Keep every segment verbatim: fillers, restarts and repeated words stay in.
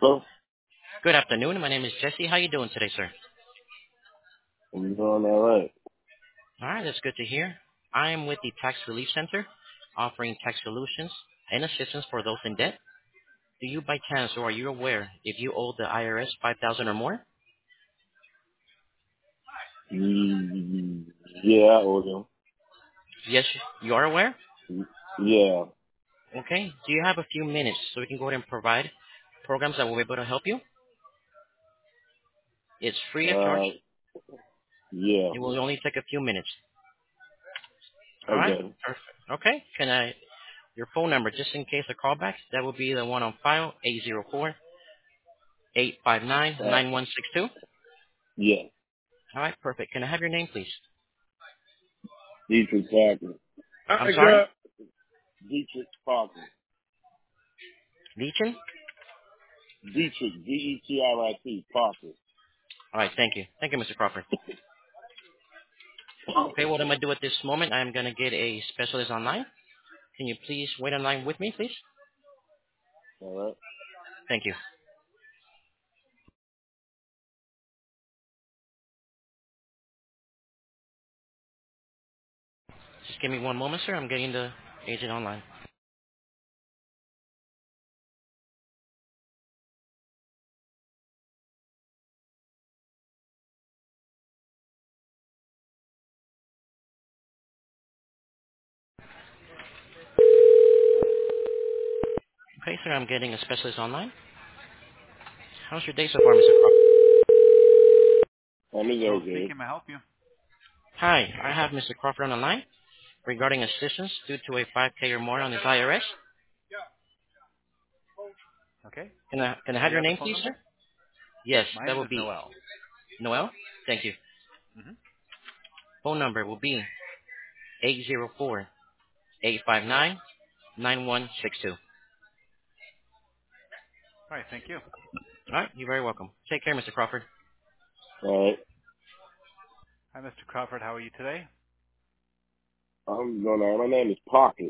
So, Good afternoon. My name is Jesse. How you doing today, sir? I'm doing all right. All right, that's good to hear. I am with the Tax Relief Center, offering tax solutions and assistance for those in debt. Do you, by chance, or are you aware if you owe the I R S five thousand dollars or more? Mm, Yeah, I owe Yes, you are aware. them. Yeah. Okay. Do you have a few minutes so we can go ahead and provide programs that will be able to help you? It's free of charge. Uh, yeah. It will only take a few minutes. All right. Okay. Perfect. Okay. Can I your phone number just in case a callback? That will be the one on file eight zero four eight five nine Uh, nine one six two. yeah. All right, perfect. Can I have your name, please? Dietrich Parker. I'm I sorry? got Dietrich Parker. Leechin? Dietrich, D E T R I T, Parker. All right, thank you. Thank you, Mister Crawford. Okay, what I'm going to do at this moment, I'm going to get a specialist online. Can you please wait online with me, please? All right. Thank you. Just give me one moment, sir. I'm getting the agent online. Okay, sir, I'm getting a specialist online. How's your day so far, Mister Crawford? I'm is No okay. speaking. May I help you? Hi, I have Mister Crawford on the line regarding assistance due to a five K or more on his I R S. Okay. Can I, can I Do have you your have the name, phone please, number? sir? Yes, My that name will is be Noel. Noel. Thank you. Mm-hmm. Phone number will be eight zero four eight five nine nine one six two. All right. Thank you. All right, you're very welcome. Take care, Mister Crawford. All right. Hi, Mister Crawford. How are you today? I'm going on. My name is Parker.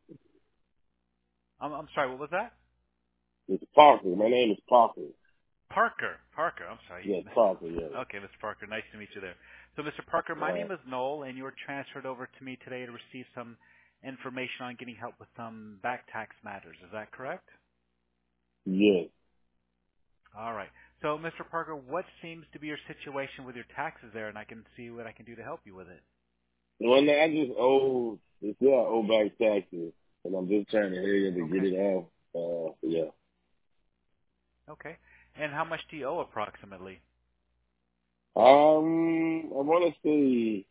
I'm, I'm sorry. What was that? It's Parker. My name is Parker. Parker. Parker. I'm sorry. Yes, Parker, yes. Okay, Mister Parker. Nice to meet you there. So, Mister Parker, my Uh, name is Noel, and you were transferred over to me today to receive some information on getting help with some back tax matters. Is that correct? yes. All right. So, Mister Parker, what seems to be your situation with your taxes there, and I can see what I can do to help you with it. One I just owe, it's still I owe back taxes, and I'm just trying to hurry up and get Okay. it out. Uh, yeah. Okay. And how much do you owe approximately? Um, I want to say,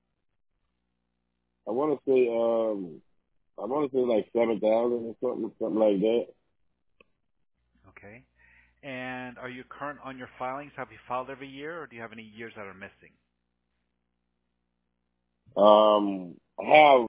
I want to say, um, I want to say like seven thousand or something, something like Okay. And are you current on your filings? Have you filed every year, or do you have any years that are missing? that. Um, I have